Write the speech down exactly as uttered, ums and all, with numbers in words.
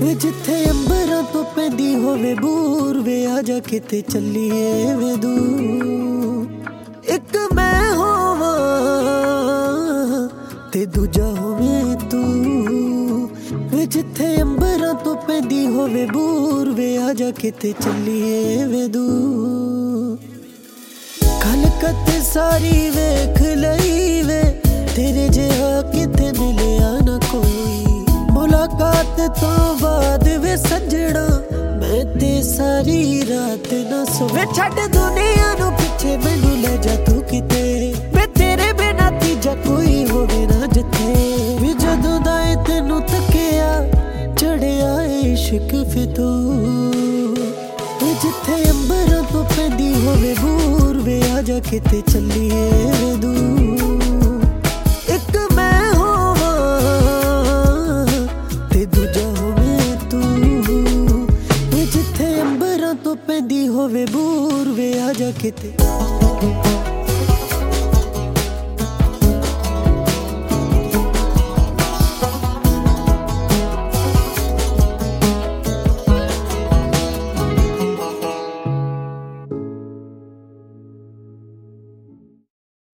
ਵੇ ਜਿੱਥੇ ਅੰਬਰਾਂ ਤੋਂ ਪੈਂਦੀ ਹੋਵੇ ਬੂਰ ਵੇ ਆ ਜਾ ਕਿਤੇ ਚੱਲੀਏ ਵੇ ਦੂਰ। ਇੱਕ ਮੈਂ ਹੋਵਾਂ ਤੇ ਦੂਜਾ ਹੋਵੇ ਤੂੰ ਵੇ ਜਿੱਥੇ ਅੰਬਰਾਂ ਤੋਂ ਪੈਂਦੀ ਹੋਵੇ ਬੂਰ ਵੇ ਆ ਜਾ ਕਿਤੇ ਚੱਲੀਏ ਵੇ ਦੂਰ। ਖਲਕਤ ਸਾਰੀ ਵੇਖ ਲਈ ਵੇ ਤੇਰੇ ਜਿਹਾ ਕਿਤੇ ਮਿਲਿਆ ਨਾ ਕੋਈ। ਮੁਲਾਕਾਤ ਤੋਂ ਬਾਅਦ ਵੇ ਸੱਜਣਾ ਮੈਂ ਤੇ ਸਾਰੀ ਰਾਤ ਨਾ ਸੋਵੇ। ਛੱਡ ਦੁਨੀਆ ਨੂੰ ਪਿੱਛੇ ਮੈਨੂੰ ਲੈ ਜਾ ਤੂੰ ਕਿਤੇ ਵੇ ਤੇਰੇ ਬਿਨਾਂ ਤੀਜਾ ਕੋਈ ਹੋਵੇ ਨਾ ਜਿੱਥੇ। ਵੀ ਜਦੋਂ ਦਾ ਏ ਤੈਨੂੰ ਤੱਕਿਆ ਚੜਿਆ ਇਸ਼ਕ ਫਿਤੂਰ। ਵੇ ਜਿੱਥੇ ਅੰਬਰਾਂ ਤੋਂ ਪੈਂਦੀ ਹੋਵੇ ਬੂਰ ਵੇ ਆ ਜਾ ਕਿਤੇ ਚੱਲੀਏ ਵੇ ਦੂਰ। ਇੱਕ ਮੈਂ ਹੋਵਾਂ ਤੇ ਦੂਜਾ ਹੋਵੇ ਤੂੰ ਵੇ ਜਿੱਥੇ ਅੰਬਰਾਂ ਤੋਂ ਪੈਂਦੀ ਹੋਵੇ ਬੂਰ ਵੇ ਆ ਜਾ ਕਿਤੇ।